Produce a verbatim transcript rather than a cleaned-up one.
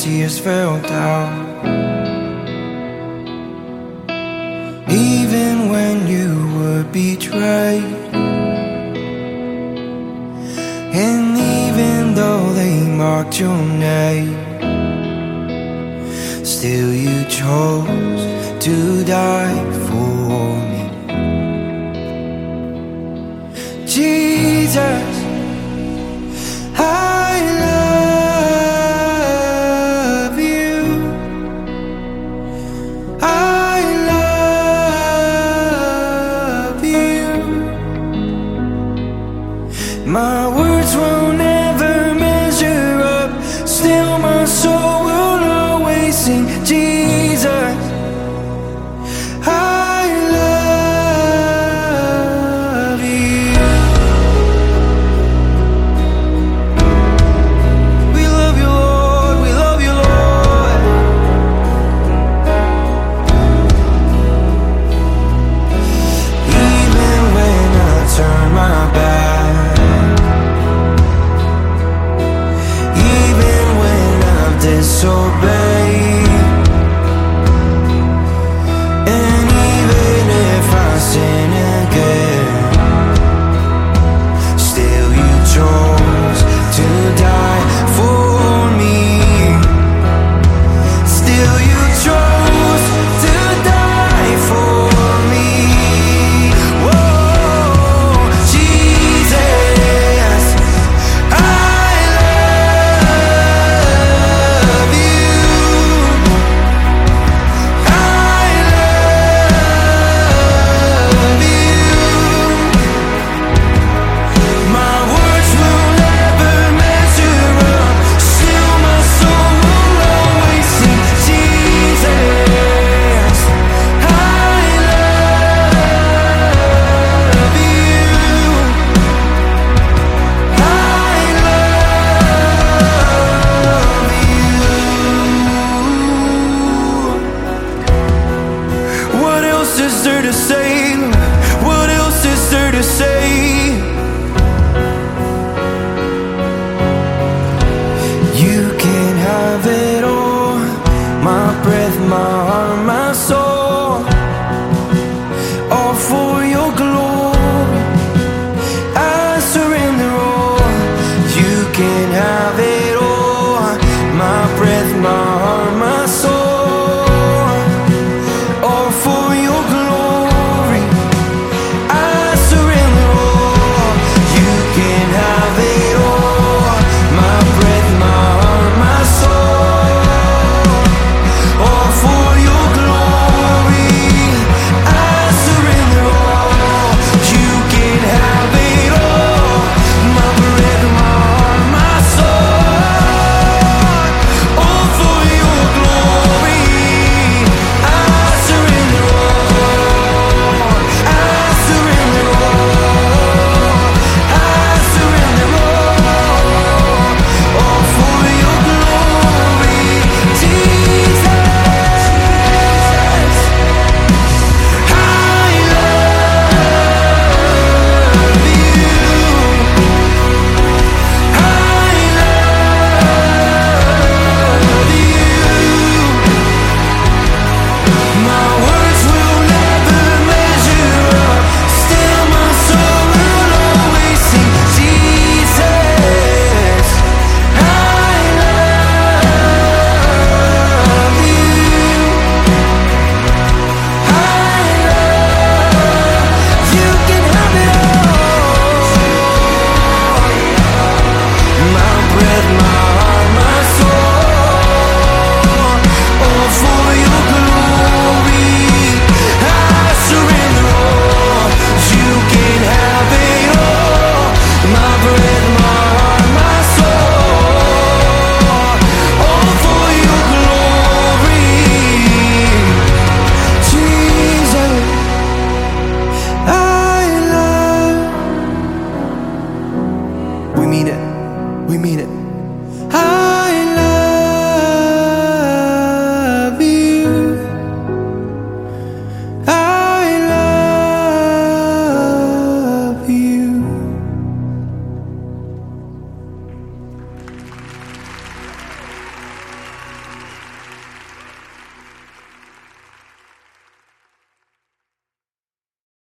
tears fell down. Even when you were betrayed, and even though they mocked your name, still you chose to die for me. Jesus, I love you. I love you. My words will never measure up, still my soul will always sing. Jesus, I love you. We love you, Lord, we love you, Lord. Even when I turn my back, even when I've disobeyed,